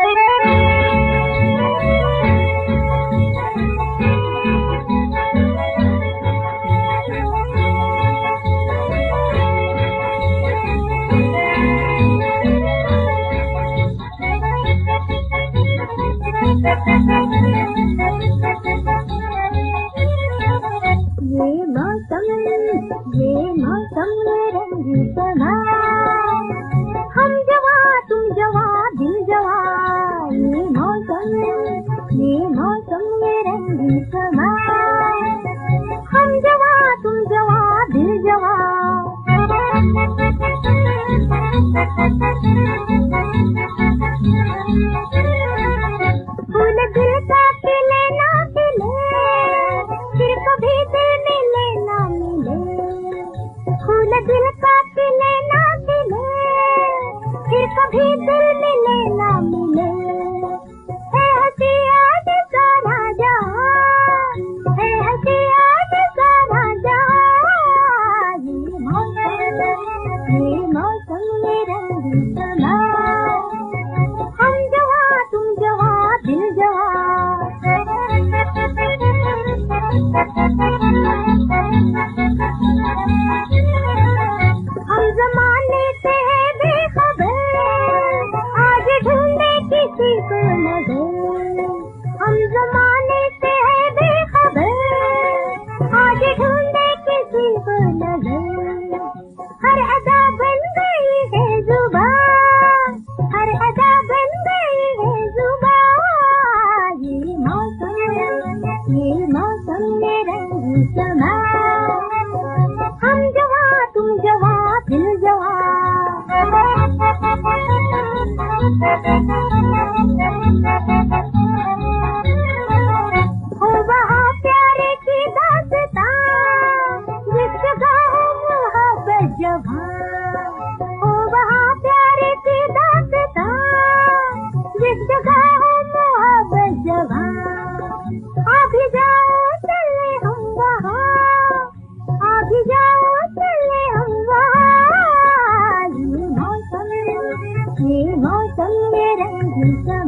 ये मौसम रंगी समा, हम जवा तुम जवा दिल जवा। ये मौसम रंगी समा, हम जवा तुम जवा दिल जवा। फूल दिल का खिले ना खिले, फिर कभी दिल मिले ना मिले। फूल दिल का खिले ना खिले, फिर कभी दिल मिले ना मिले। है हंसी आज सारा जहां, है हंसी आज सारा जहां। ये मौसम में रंगी समा, हम जवा तुम जवा दिल जवा। हम जमाने से है बेखबर, आज ढूंढे किसी को नजर। हम जमाने से है बेखबर, आज ढूंढे किसी को नजर। हर अदा बन गई है जुबान, हर अदा बन गई है जुबान। ये मौसम में रंगी समा, हम जवा तुम जवा दिल जवा। हो वहाँ प्यारे की दास्तां, जिस जगह हो मोहब्बत जवां। हो वहाँ प्यारे की दास्तां, जिस जगह हो मोहब्बत जवां। आ भी जाओ चले हम वहाँ, आ भी जाओ चले हम वहाँ। ये मौसम में रंगी